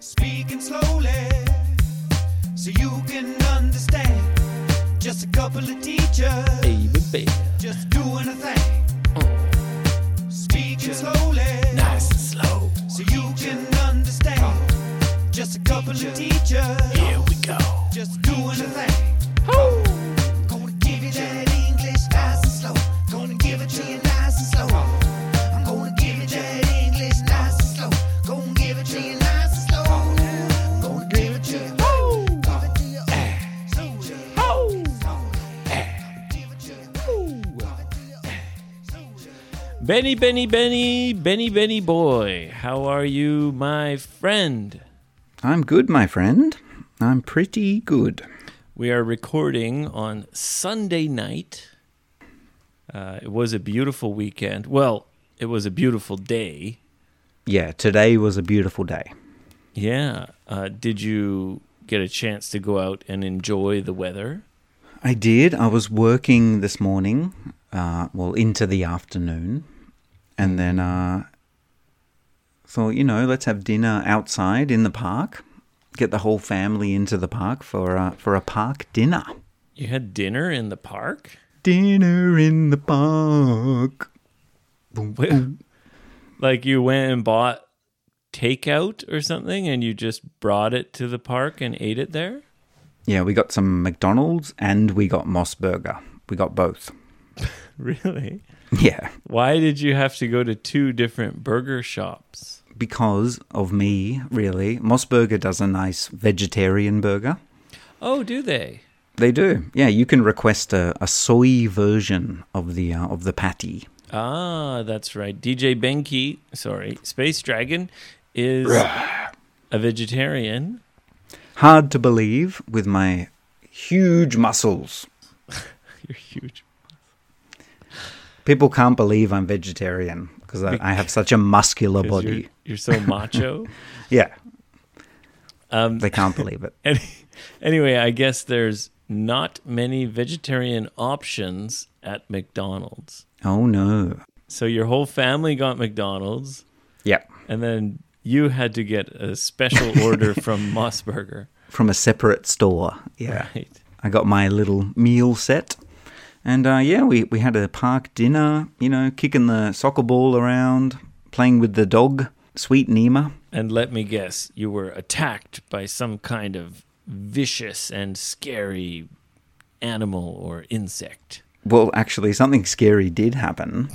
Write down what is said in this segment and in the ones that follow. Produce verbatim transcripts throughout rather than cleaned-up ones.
Speaking slowly so you can understand. Just a couple of teachers, Hey, baby. just doing a thing. Oh. Speaking slowly, Nice and slow. so you can understand. Just a couple of teachers, Here we go. just doing a thing. Gonna give you that English nice and slow. Gonna give it to you nice and slow. I'm gonna give you that English nice and slow. Gonna give it to you nice and slow. I'm gonna give it to you. Give it to you. Slowly. Give it to you. Benny, Benny, Benny, Benny, Benny boy. How are you, my friend? I'm good, my friend. I'm pretty good. We are recording on Sunday night. Uh, it was a beautiful weekend. Well, it was a beautiful day. Yeah, today was a beautiful day. Yeah. Uh, did you get a chance to go out and enjoy the weather? I did. I was working this morning, uh, well, into the afternoon, and then uh, thought, you know, let's have dinner outside in the park. Get the whole family into the park for uh, for a park dinner. You had dinner in the park? Dinner in the park. Boom, Wait. boom. Like you went and bought takeout or something and you just brought it to the park and ate it there? Yeah, we got some McDonald's and we got Moss Burger. We got both. Really? Yeah, Why did you have to go to two different burger shops? because of me, really. Moss Burger does a nice vegetarian burger. Oh, do they? They do. Yeah, you can request a, a soy version of the uh, of the patty. Ah, that's right. D J Benki, sorry, Space Dragon is a vegetarian. Hard to believe with my huge muscles. You're huge. People can't believe I'm vegetarian because I, I have such a muscular 'Cause body. You're, you're so macho. Yeah, Um, they can't believe it. any, anyway, I guess there's not many vegetarian options at McDonald's. Oh no. So your whole family got McDonald's, Yeah, and then you had to get a special order from Moss Burger. from a separate store. Yeah, Right. I got my little meal set. And uh, yeah, we, we had a park dinner, you know, kicking the soccer ball around, playing with the dog, sweet Nima. And let me guess, you were attacked by some kind of vicious and scary animal or insect. Well, actually, something scary did happen.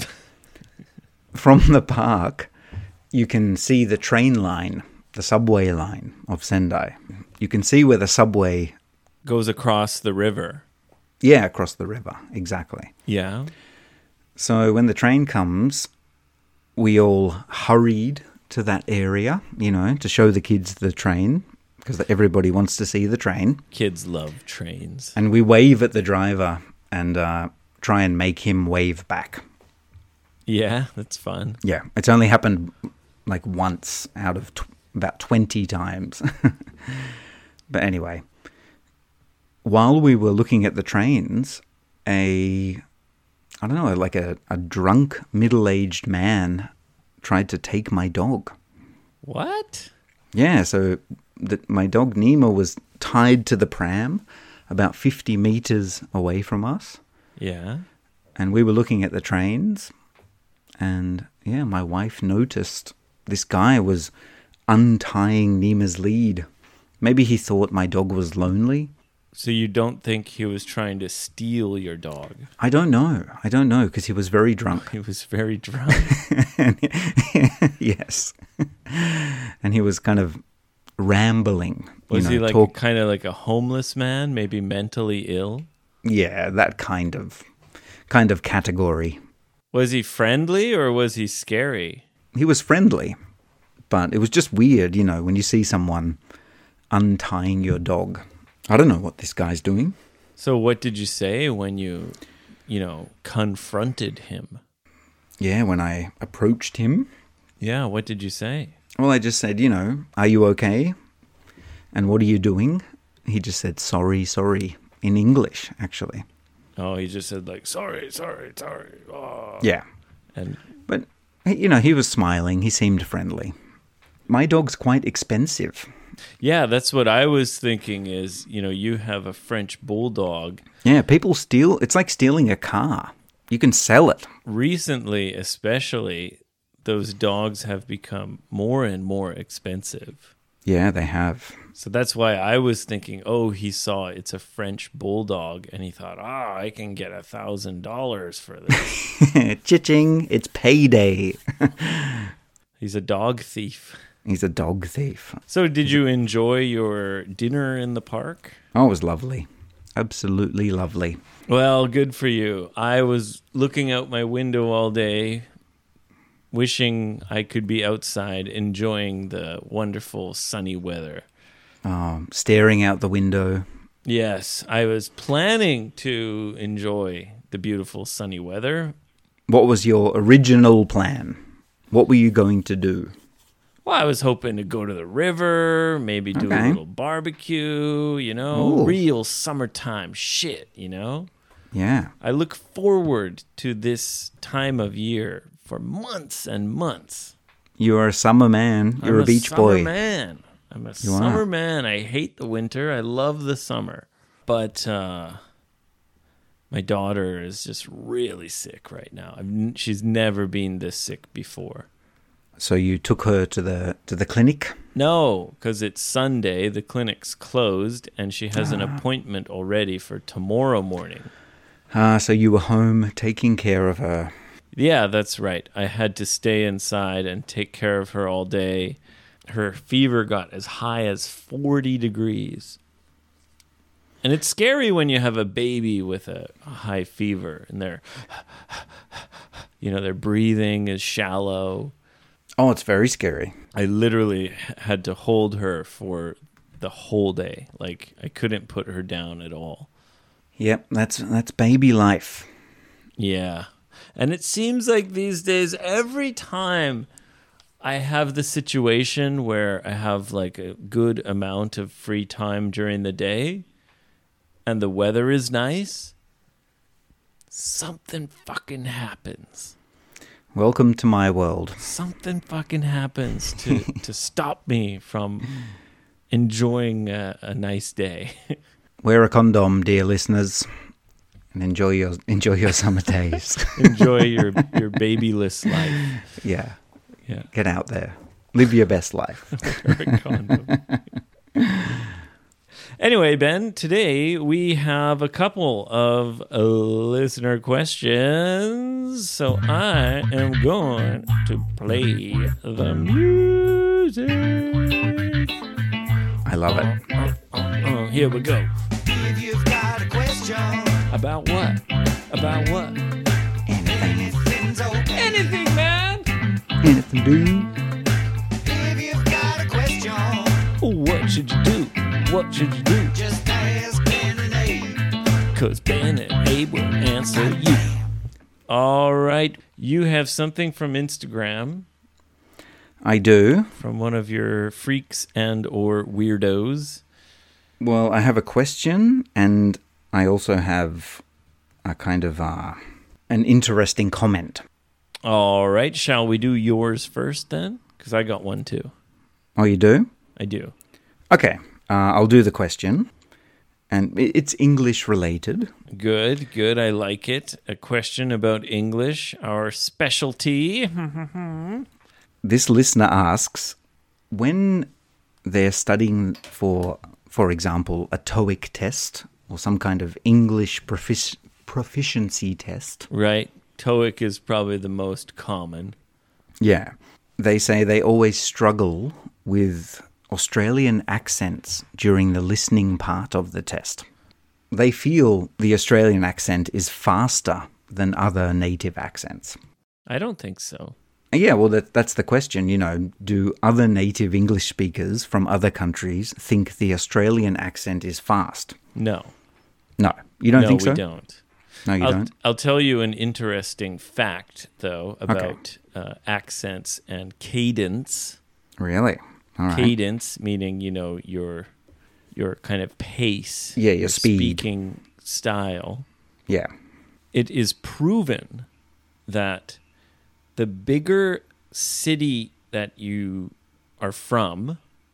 From the park, you can see the train line, the subway line of Sendai. You can see where the subway, Goes across the river. yeah, across the river, exactly. Yeah. So when the train comes, we all hurried to that area, you know, to show the kids the train, because everybody wants to see the train. Kids love trains. And we wave at the driver and uh, try and make him wave back. Yeah, that's fun. Yeah, it's only happened like once out of tw- about twenty times. But anyway, while we were looking at the trains, a, I don't know, like a, a drunk middle-aged man tried to take my dog. What? Yeah, so the, my dog Nima was tied to the pram about fifty meters away from us. Yeah. And we were looking at the trains, and yeah, my wife noticed this guy was untying Nima's lead. Maybe he thought my dog was lonely. So you don't think he was trying to steal your dog? I don't know. I don't know, because he was very drunk. He was very drunk. Yes. And he was kind of rambling. Was you know, he like talk- kind of like a homeless man, maybe mentally ill? Yeah, that kind of kind of category. Was he friendly or was he scary? He was friendly, but it was just weird, you know, when you see someone untying your dog. I don't know what this guy's doing. So what did you say when you, you know, confronted him? Yeah, when I approached him, Yeah, what did you say? well, I just said, you know, are you okay? And what are you doing? He just said, sorry, sorry, in English, actually. Oh, he just said like, sorry, sorry, sorry. Oh. Yeah. And But, you know, he was smiling. He seemed friendly. My dog's quite expensive. Yeah, that's what I was thinking is, you know, you have a French bulldog. Yeah, people steal. It's like stealing a car. You can sell it. Recently, especially, those dogs have become more and more expensive. Yeah, they have. So that's why I was thinking, oh, he saw it's a French bulldog, and he thought, ah, I can get a thousand dollars for this. Cha-ching, it's payday. He's a dog thief. He's a dog thief. So did you enjoy your dinner in the park? Oh, it was lovely. Absolutely lovely. Well, good for you. I was looking out my window all day, wishing I could be outside enjoying the wonderful sunny weather. Um, staring out the window. Yes, I was planning to enjoy the beautiful sunny weather. What was your original plan? What were you going to do? Well, I was hoping to go to the river, maybe do Okay. a little barbecue, you know, Ooh. real summertime shit, you know? Yeah. I look forward to this time of year for months and months. You're a summer man. You're I'm a beach summer boy. man. I'm a You summer are. man. I hate the winter. I love the summer. But uh, my daughter is just really sick right now. I've n- she's never been this sick before. So you took her to the to the clinic? No, because it's Sunday. The clinic's closed, and she has an appointment already for tomorrow morning. Ah, so you were home taking care of her. Yeah, that's right. I had to stay inside and take care of her all day. Her fever got as high as forty degrees. And it's scary when you have a baby with a high fever and they're, you know, their breathing is shallow. Oh, it's very scary. I literally had to hold her for the whole day. Like, I couldn't put her down at all. Yep, that's that's baby life. Yeah. And it seems like these days, every time I have the situation where I have like a good amount of free time during the day and the weather is nice, something fucking happens. Welcome to my world. Something fucking happens to, to stop me from enjoying a, a nice day. Wear a condom, dear listeners, and enjoy your enjoy your summer days. Enjoy your, your babyless life. Yeah, Yeah. get out there, live your best life. Wear a condom. Anyway, Ben, today we have a couple of uh, listener questions. So I am going to play the music. I love it. Oh, oh, oh, here we go. If you've got a question, About what? About what? Anything, anything's okay. Anything, man. anything, dude. If you've got a question, What should you do? What should you do? just ask Ben and Abe. Because Ben and Abe will answer you. All right. You have something from Instagram I do. from one of your freaks and or weirdos. Well, I have a question, and I also have a kind of uh, an interesting comment. All right. Shall we do yours first then? Because I got one too. Oh, you do? I do. Okay, uh, I'll do the question. And i- it's English related. Good, good. I like it. A question about English, our specialty. This listener asks, when they're studying for, for example, a TOEIC test or some kind of English profic- proficiency test, Right. TOEIC is probably the most common. yeah, they say they always struggle with Australian accents during the listening part of the test. They feel the Australian accent is faster than other native accents. I don't think so. Yeah, well, that, that's the question, you know, do other native English speakers from other countries think the Australian accent is fast? No. No, you don't no, think so? we don't. No, you I'll, don't? I'll tell you an interesting fact, though, about uh, accents and cadence. Really? All right. Cadence, meaning, you know, your your kind of pace. Yeah, your speed. speaking style. Yeah. It is proven that the bigger city that you are from,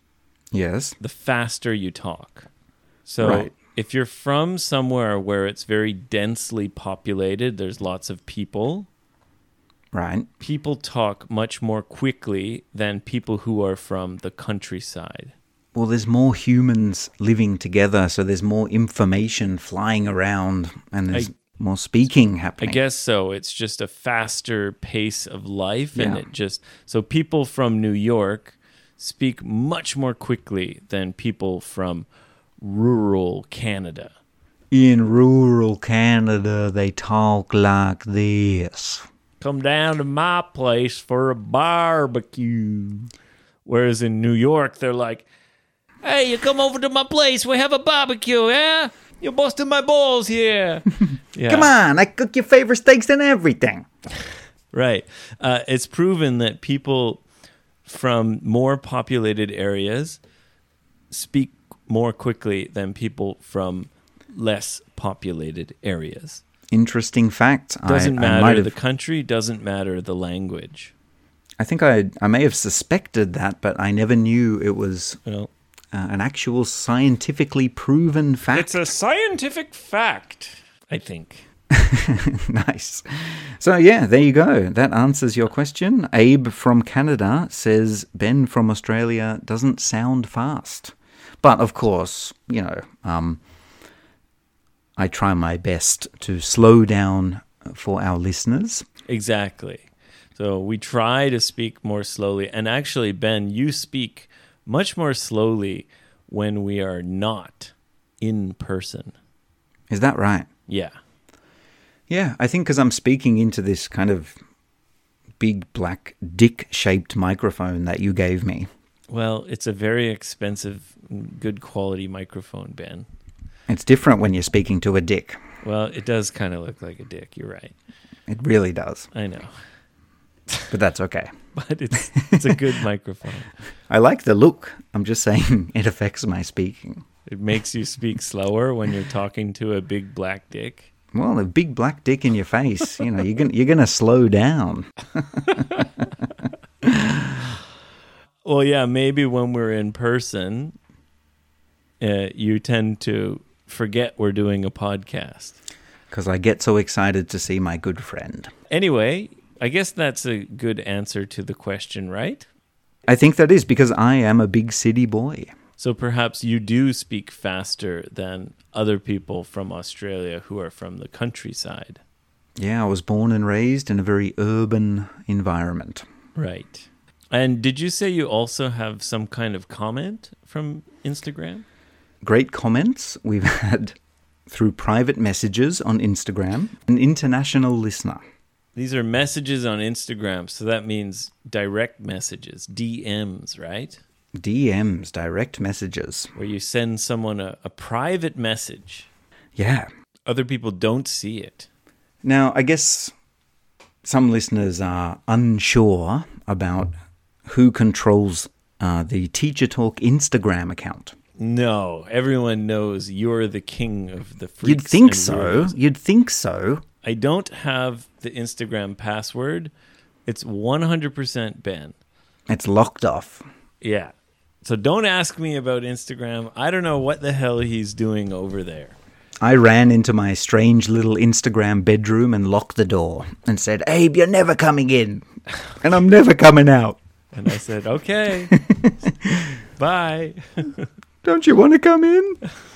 Yes. the faster you talk. So Right. if you're from somewhere where it's very densely populated, there's lots of people, Right. people talk much more quickly than people who are from the countryside. Well, there's more humans living together, so there's more information flying around, and there's I- more speaking I happening. guess so. It's just a faster pace of life, and Yeah. it just so people from New York speak much more quickly than people from rural Canada. In rural Canada, they talk like this. Come down to my place for a barbecue. Whereas in New York, they're like, hey, you come over to my place, we have a barbecue, yeah? You're busting my balls here. Yeah. Come on, I cook your favorite steaks and everything. Right. Uh, it's proven that people from more populated areas speak more quickly than people from less populated areas. Interesting fact. Doesn't I, I matter might the have, country, doesn't matter the language. I think I I may have suspected that, but I never knew it was Well, uh, an actual scientifically proven fact. it's a scientific fact, I think. Nice. So, yeah, there you go. That answers your question. Abe from Canada says Ben from Australia doesn't sound fast. But, of course, you know, um, I try my best to slow down for our listeners. Exactly. So we try to speak more slowly. And actually, Ben, you speak much more slowly when we are not in person. Is that right? Yeah. Yeah, I think because I'm speaking into this kind of big black dick-shaped microphone that you gave me. Well, it's a very expensive, good quality microphone, Ben. It's different when you're speaking to a dick. Well, it does kind of look like a dick. You're right. It really does. I know. But that's okay. But it's it's a good microphone. I like the look. I'm just saying it affects my speaking. It makes you speak slower when you're talking to a big black dick. Well, a big black dick in your face, you know, you're gonna, you're going to slow down. Well, yeah, maybe when we're in person, uh, you tend to forget we're doing a podcast. Because I get so excited to see my good friend. Anyway, I guess that's a good answer to the question, right? I think that is because I am a big city boy. So perhaps you do speak faster than other people from Australia who are from the countryside. Yeah, I was born and raised in a very urban environment. Right. And did you say you also have some kind of comment from Instagram? Great comments we've had through private messages on Instagram. An international listener. These are messages on Instagram, so that means direct messages, D Ms, right? D Ms, direct messages. Where you send someone a, a private message. Yeah. Other people don't see it. Now, I guess some listeners are unsure about who controls uh, the Teacher Talk Instagram account. No, everyone knows you're the king of the freaks. You'd think and so. weirdos. You'd think so. I don't have the Instagram password. It's one hundred percent Ben. It's locked off. Yeah. So don't ask me about Instagram. I don't know what the hell he's doing over there. I ran into my strange little Instagram bedroom and locked the door and said, Abe, you're never coming in. And I'm never coming out. And I said, okay, bye. Don't you want to come in?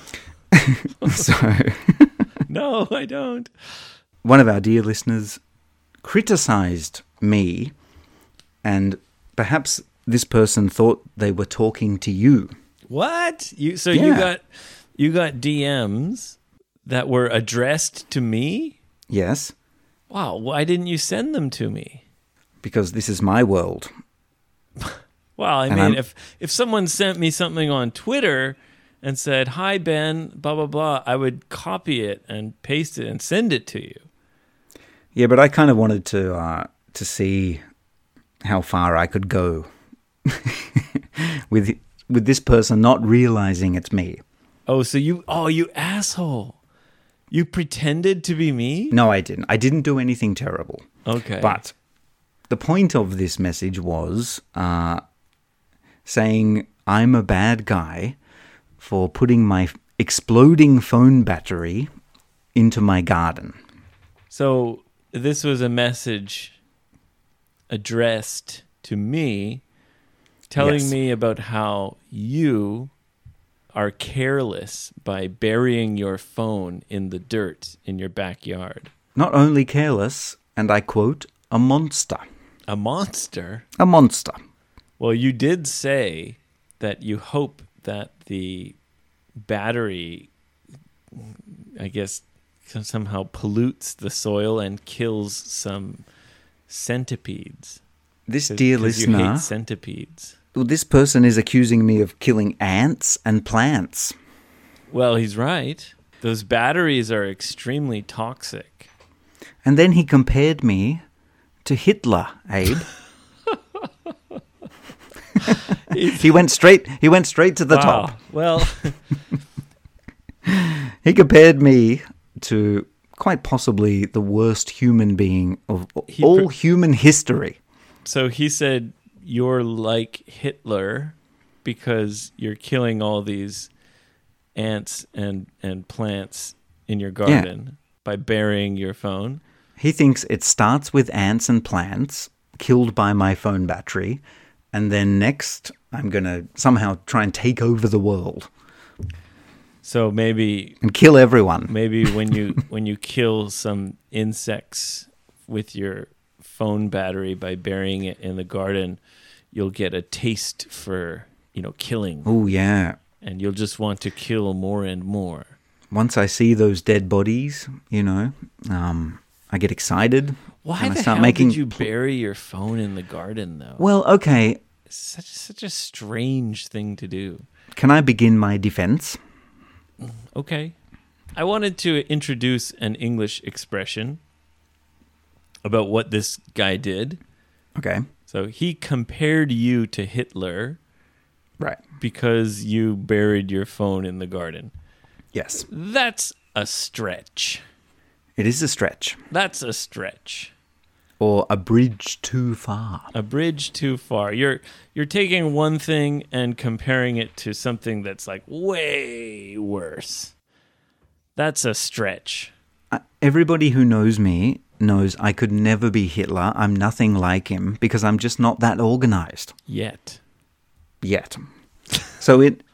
So, No, I don't. one of our dear listeners criticized me, and perhaps this person thought they were talking to you. What? You so you Yeah. got you got D Ms that were addressed to me? Yes, Wow, why didn't you send them to me? because this is my world. Well, I And mean, I'm- if if someone sent me something on Twitter and said, "Hi Ben, blah blah blah," I would copy it and paste it and send it to you. Yeah, but I kind of wanted to uh, to see how far I could go with with this person not realizing it's me. Oh, so you oh, you asshole. You pretended to be me? No, I didn't. I didn't do anything terrible. Okay. But the point of this message was uh, saying I'm a bad guy for putting my exploding phone battery into my garden. So this was a message addressed to me, telling Yes. me about how you are careless by burying your phone in the dirt in your backyard. Not only careless, and I quote, a monster. A monster? A monster. Well, you did say that you hope that the battery, I guess, somehow pollutes the soil and kills some centipedes. This 'Cause- dear 'cause you listener, hate centipedes. well, this person is accusing me of killing ants and plants. Well, he's right. Those batteries are extremely toxic. And then he compared me to Hitler, Abe. he went straight he went straight to the Wow. top. Well, He compared me to quite possibly the worst human being of He all pr- human history. so he said you're like Hitler because you're killing all these ants and, and plants in your garden by burying your phone. He thinks it starts with ants and plants killed by my phone battery, and then next I'm going to somehow try and take over the world So maybe and kill everyone. maybe when you when you kill some insects with your phone battery by burying it in the garden, you'll get a taste for, you know, killing, Oh, yeah. and you'll just want to kill more and more. Once I see those dead bodies, you know, um, I get excited. Why and I the start hell making did you bury your phone in the garden, though? Well, okay. It's such such a strange thing to do. Can I begin my defense? Okay. I wanted to introduce an English expression about what this guy did. Okay. So he compared you to Hitler Right. because you buried your phone in the garden. Yes. That's a stretch. It is a stretch. That's a stretch. Or a bridge too far. A bridge too far. You're you're taking one thing and comparing it to something that's like way worse. That's a stretch. Uh, everybody who knows me knows I could never be Hitler. I'm nothing like him because I'm just not that organized Yet. yet. So it...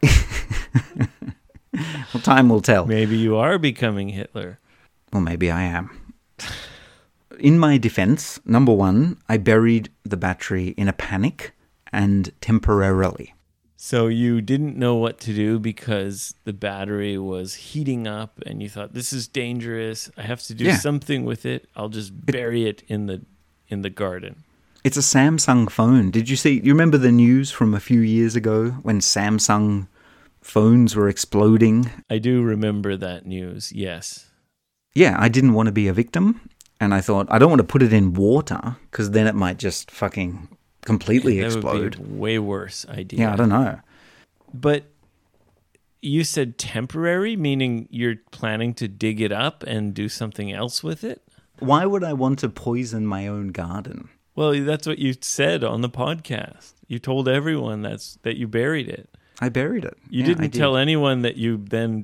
well, time will tell. Maybe you are becoming Hitler. Or maybe I am. In my defense, number one, I buried the battery in a panic and temporarily. So you didn't know what to do because the battery was heating up and you thought, this is dangerous. I have to do Yeah. something with it. I'll just bury it in the in the garden. It's a Samsung phone. Did you see? You remember the news from a few years ago when Samsung phones were exploding? I do remember that news, yes. Yeah, I didn't want to be a victim. And I thought, I don't want to put it in water because then it might just fucking completely that explode. would be a way worse idea. Yeah, I don't know. But you said temporary, meaning you're planning to dig it up and do something else with it? Why would I want to poison my own garden? Well, that's what you said on the podcast. You told everyone that's that you buried it. I buried it. You Yeah, didn't I did. tell anyone that you then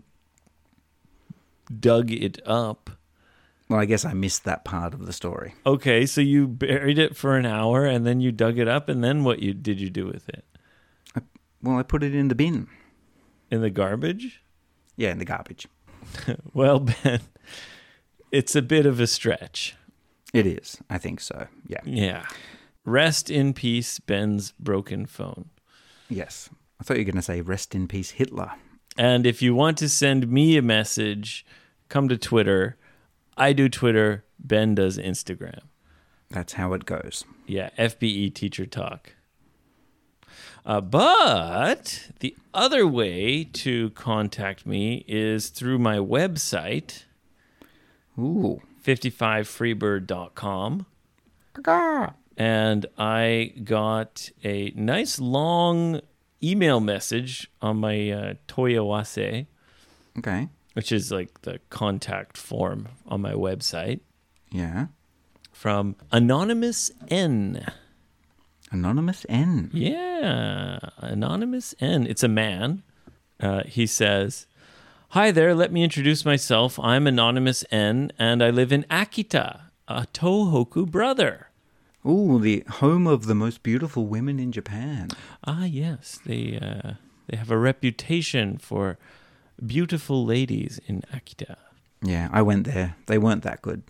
dug it up. Well, I guess I missed that part of the story. Okay, so you buried it for an hour and then you dug it up, and then what you did you do with it? Well, I put it in the bin. In the garbage? Yeah, in the garbage. Well, Ben, it's a bit of a stretch. It is. I think so. Yeah. Yeah. Rest in peace, Ben's broken phone. Yes. I thought you were going to say rest in peace, Hitler. And if you want to send me a message, come to Twitter. I do Twitter. Ben does Instagram. That's how it goes. Yeah, F B E Teacher Talk. Uh, but the other way to contact me is through my website, Ooh. fifty-five freebird dot com. And I got a nice long email message on my uh, Toyawase, Okay. which is like the contact form on my website, Yeah. from Anonymous N. Anonymous N. Yeah, Anonymous N. It's a man. Uh, he says, "Hi there, let me introduce myself. I'm Anonymous N, and I live in Akita, a Tohoku brother." Ooh, the home of the most beautiful women in Japan. Ah, yes. They, uh, they have a reputation for beautiful ladies in Akita. Yeah, I went there. They weren't that good.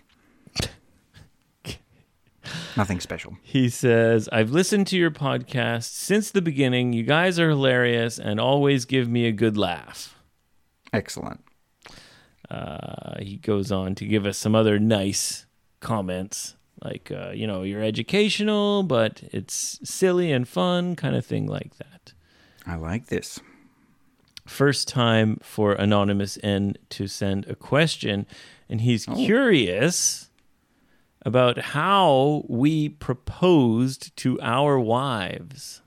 Nothing special. He says, "I've listened to your podcast since the beginning. You guys are hilarious and always give me a good laugh." Excellent. Uh, he goes on to give us some other nice comments, like, uh, you know, you're educational, but it's silly and fun, kind of thing like that. I like this. First time for Anonymous N to send a question, and he's Oh. curious about how we proposed to our wives.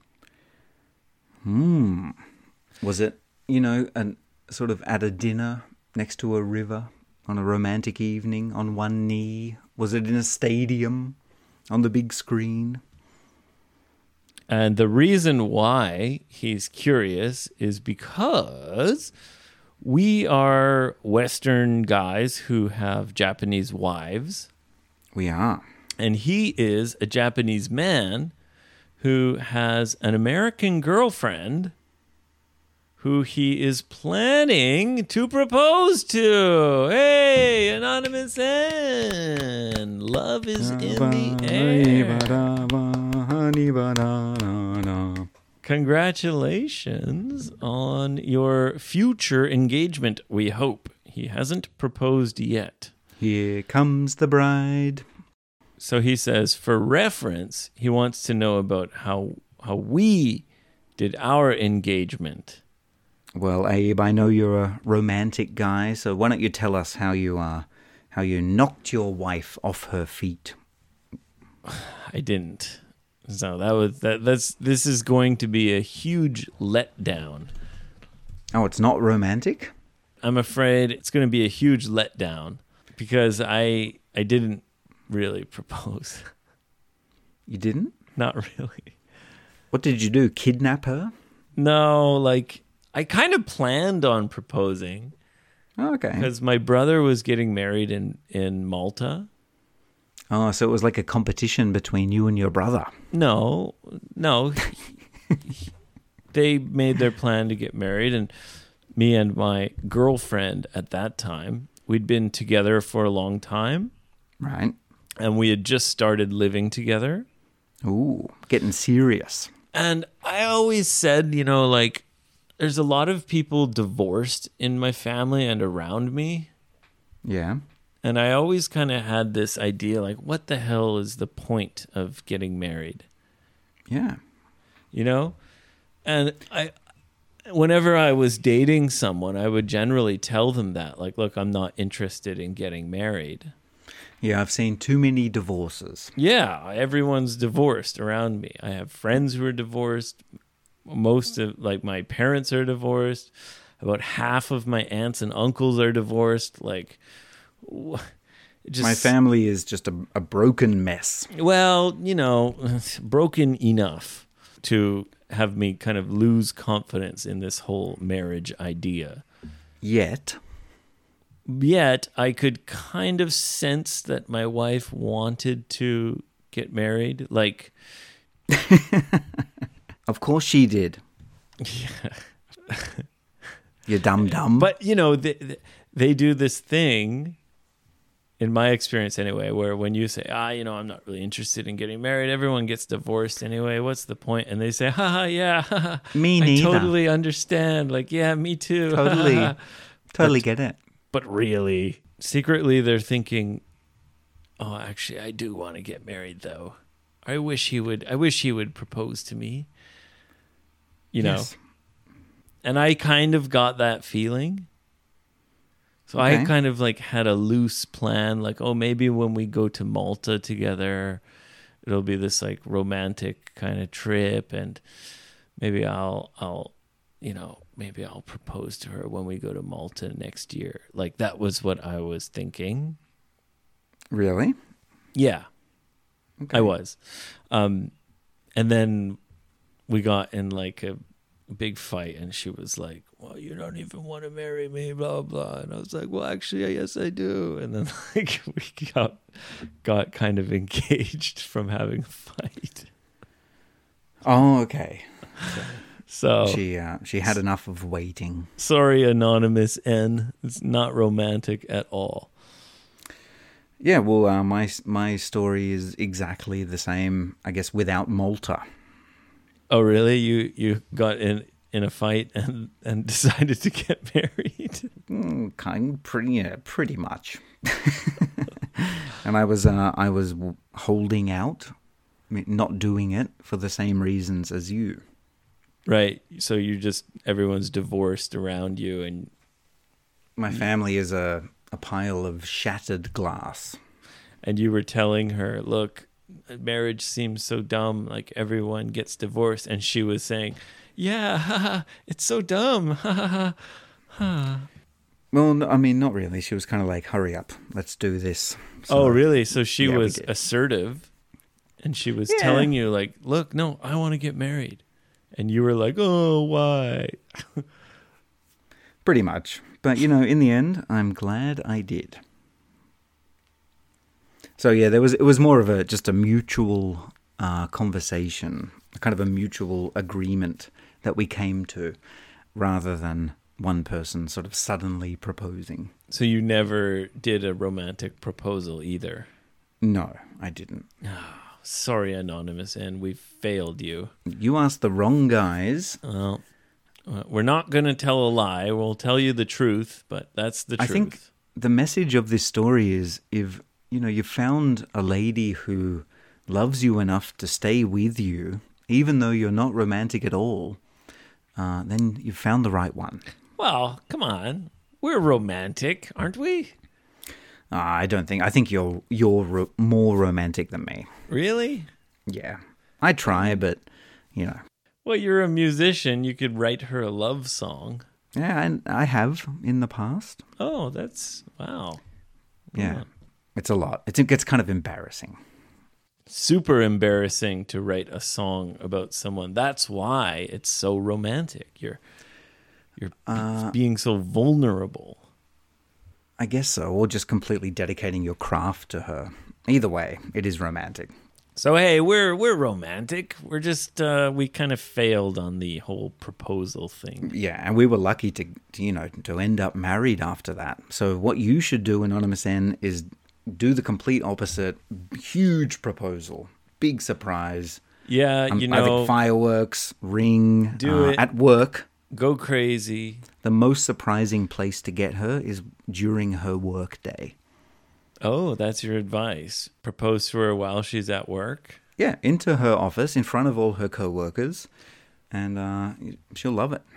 Hmm. Was it, you know, an, sort of at a dinner next to a river on a romantic evening on one knee? Was it in a stadium on the big screen? And the reason why he's curious is because we are Western guys who have Japanese wives, We are. and he is a Japanese man who has an American girlfriend who he is planning to propose to. Hey, Anonymous N. Love is in the air. Congratulations on your future engagement, we hope. He hasn't proposed yet. Here comes the bride. So he says, for reference, he wants to know about how how we did our engagement. Well, Abe, I know you're a romantic guy, so why don't you tell us how you uh, how you knocked your wife off her feet? I didn't. So that was that. That's this is going to be a huge letdown. Oh, it's not romantic? I'm afraid it's going to be a huge letdown because I I didn't really propose. You didn't? Not really. What did you do? Kidnap her? No, like I kind of planned on proposing Oh, okay. because my brother was getting married in in Malta. Oh, so it was like a competition between you and your brother. No, no. They made their plan to get married, and me and my girlfriend at that time, we'd been together for a long time, Right. and we had just started living together. Ooh, getting serious. And I always said, you know, like, there's a lot of people divorced in my family and around me. Yeah. And I always kind of had this idea, like, what the hell is the point of getting married? Yeah. You know? And I, whenever I was dating someone, I would generally tell them that, like, look, I'm not interested in getting married. Yeah, I've seen too many divorces. Yeah, everyone's divorced around me. I have friends who are divorced. Most of, like, my parents are divorced. About half of my aunts and uncles are divorced. Like, it just, My family is just a, a broken mess. well, you know, broken enough to have me kind of lose confidence in this whole marriage idea. Yet. Yet, I could kind of sense that my wife wanted to get married. Like, Of course she did. yeah. You dumb dumb. But, you know, they, they do this thing, in my experience anyway, where when you say, ah, you know, I'm not really interested in getting married, everyone gets divorced anyway. What's the point? And they say, haha, yeah. haha, Me I neither. totally understand. Like, yeah, me too. Totally. Totally get it. But really, secretly, they're thinking, oh, actually, I do want to get married, though. I wish he would. I wish he would propose to me. You know, Yes. and I kind of got that feeling. So I Okay. kind of like had a loose plan, like, oh, maybe when we go to Malta together, it'll be this like romantic kind of trip, and maybe I'll, I'll, you know, maybe I'll propose to her when we go to Malta next year. Like that was what I was thinking. Really? Yeah, Okay. I was. Um, And then we got in like a big fight, and she was like, well, you don't even want to marry me, blah, blah. And I was like, well, actually, yes, I do. And then like we got, got kind of engaged from having a fight. Oh, okay. So She uh, she had enough of waiting. sorry, Anonymous N. It's not romantic at all. Yeah, well, uh, my my story is exactly the same, I guess, without Malta. Oh, really? You you got in in a fight and, and decided to get married? Mm, kind, pretty, yeah, pretty much. And I was uh, I was holding out, I mean, not doing it for the same reasons as you. Right. So you just, everyone's divorced around you, and My family is a, a pile of shattered glass. and you were telling her, look, marriage seems so dumb, like everyone gets divorced. And she was saying, yeah, haha, it's so dumb. Ha, ha, ha, ha. Well, no, I mean, not really. She was kind of like, hurry up, let's do this. Oh, So- really? So she Yeah, we was did. assertive, and she was Yeah. telling you, like, look, no, I want to get married. And you were like, oh, why? Pretty much. But, you know, in the end, I'm glad I did. So, yeah, there was it was more of a just a mutual uh, conversation, kind of a mutual agreement that we came to, rather than one person sort of suddenly proposing. So you never did a romantic proposal either. No, I didn't. Sorry, Anonymous, and we failed you. You asked the wrong guys. Well, uh, we're not going to tell a lie. We'll tell you the truth, but that's the I truth. think the message of this story is if, you know, you found a lady who loves you enough to stay with you, even though you're not romantic at all, uh, then you've found the right one. Well, come on. We're romantic, aren't we? Uh, I don't think, I think you're, you're ro- more romantic than me. Really? Yeah. I try, but, you know. Well, you're a musician. You could write her a love song. Yeah, and I have in the past. Oh, that's, wow. Yeah. It's a lot. It's, it gets kind of embarrassing. Super embarrassing to write a song about someone. That's why it's so romantic. You're you're Uh, being so vulnerable. I guess so, or just completely dedicating your craft to her. Either way, it is romantic. So hey, we're we're romantic. We're just uh, we kind of failed on the whole proposal thing. Yeah, and we were lucky to, to, you know, to end up married after that. So what you should do, Anonymous N, is do the complete opposite. Huge proposal, big surprise. Yeah, Um, you I know, think fireworks, ring, Do uh, it. at work. go crazy. The most surprising place to get her is during her work day. Oh, that's your advice. Propose to her while she's at work. Yeah, into her office in front of all her coworkers, and uh, she'll love it.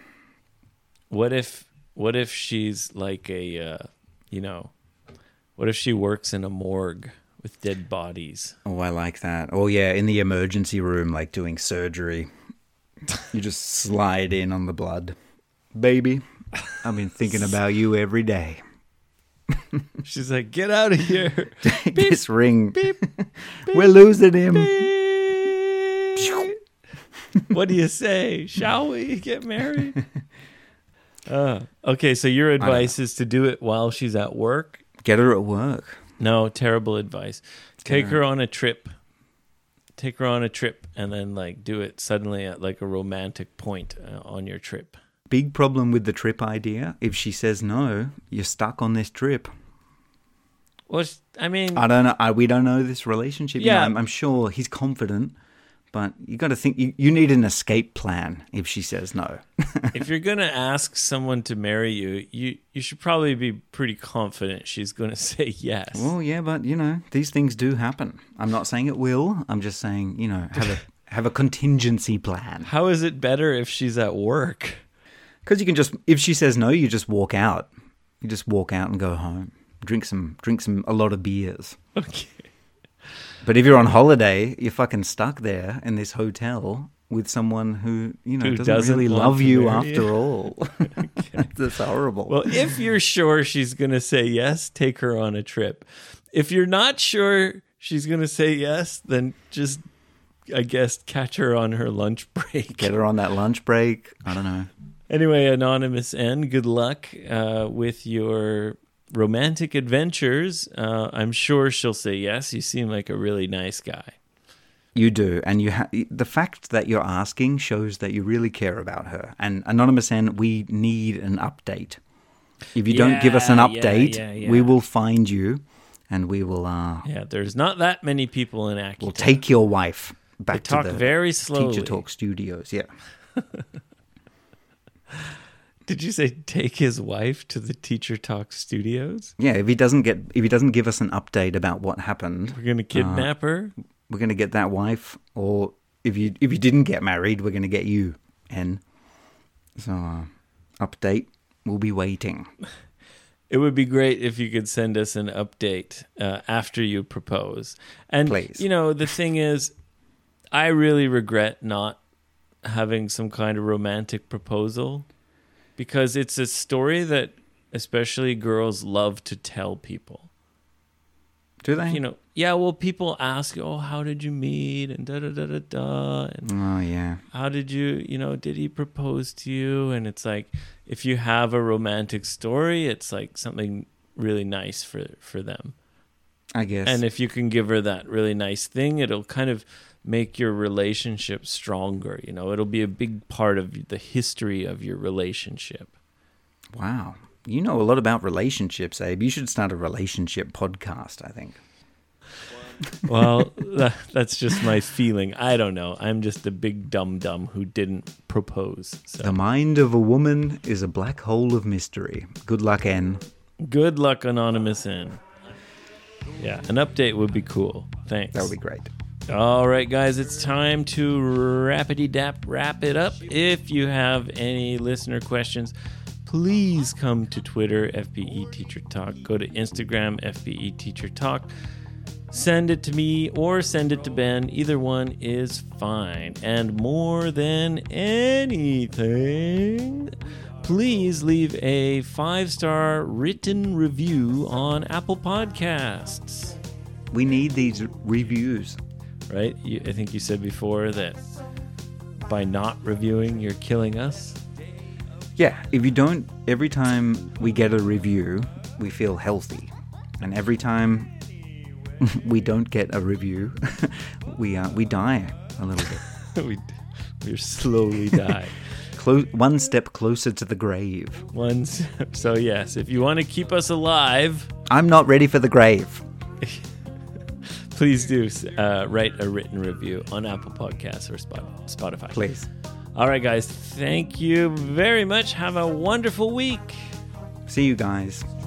What if what if she's like a uh, you know, what if she works in a morgue with dead bodies? Oh, I like that. Oh, yeah, in the emergency room, like doing surgery. You just slide in on the blood. Baby, I've been thinking about you every day. She's like, "Get out of here." Take this ring. Beep, We're losing him. What do you say? Shall we get married? Uh, okay, so your advice is to do it while she's at work? Get her at work. No, terrible advice. Take her- her on a trip. Take her on a trip and then like do it suddenly at like a romantic point uh, on your trip. Big problem with the trip idea. If she says no, you're stuck on this trip. Well, I mean, I don't know. I, we don't know this relationship. You know, Yeah. I'm, I'm sure he's confident, but you got to think. You, you need an escape plan if she says no. if you're going to ask someone to marry you, you you should probably be pretty confident she's going to say yes. Well, yeah, but you know, these things do happen. I'm not saying it will. I'm just saying, you know, have a have a contingency plan. How is it better if she's at work? Because you can just, if she says no, you just walk out. You just walk out and go home. Drink some, drink some, a lot of beers. Okay. But if you're on holiday, you're fucking stuck there in this hotel with someone who, you know, Who doesn't, doesn't really want love to you marry after you. all. That's horrible. Well, if you're sure she's going to say yes, take her on a trip. If you're not sure she's going to say yes, then just I guess, catch her on her lunch break. Get her on that lunch break. I don't know. Anyway, Anonymous N, good luck uh, with your romantic adventures. Uh, I'm sure she'll say yes. You seem like a really nice guy. You do, and you ha- the fact that you're asking shows that you really care about her. And Anonymous N, we need an update. If you don't give us an Yeah, update, yeah, yeah, we yeah. will find you, and we will uh, Yeah, there's not that many people in Akita. we'll take your wife back They talk to the very slowly. Teacher Talk Studios. Yeah, Did you say take his wife to the Teacher Talk Studios? yeah. If he doesn't get, if he doesn't give us an update about what happened, We're gonna kidnap her. we're going to get that wife. Or if you if you didn't get married, we're going to get you. And so, uh, update. We'll be waiting. It would be great if you could send us an update uh, after you propose. And Please. you know, the thing is, I really regret not having some kind of romantic proposal, because it's a story that especially girls love to tell people. Do they? You know, yeah, well, people ask, oh, how did you meet? And da da da da da. And Oh yeah. how did you, you know, did he propose to you? And it's like, if you have a romantic story, it's like something really nice for, for them. I guess. And if you can give her that really nice thing, it'll kind of make your relationship stronger. You know, it'll be a big part of the history of your relationship. Wow. You know a lot about relationships, Abe. You should start a relationship podcast, I think. Well, that, that's just my feeling. I don't know. I'm just a big dum-dum who didn't propose. So The mind of a woman is a black hole of mystery. Good luck, N. good luck, Anonymous N. Yeah, an update would be cool. Thanks. That would be great. All right, guys, it's time to rapidy-dap wrap it up. If you have any listener questions, please come to Twitter, F B E Teacher Talk. Go to Instagram, F B E Teacher Talk. Send it to me or send it to Ben. Either one is fine. And more than anything, please leave a five-star written review on Apple Podcasts. We need these reviews. Right? You, I think you said before that by not reviewing, you're killing us. Yeah, if you don't, every time we get a review, we feel healthy. And every time we don't get a review, we uh, we die a little bit. we we slowly die. Clo- one step closer to the grave. One step. So yes, if you want to keep us alive, I'm not ready for the grave. please do uh, write a written review on Apple Podcasts or Spot- Spotify. Please. All right, guys. Thank you very much. Have a wonderful week. See you guys.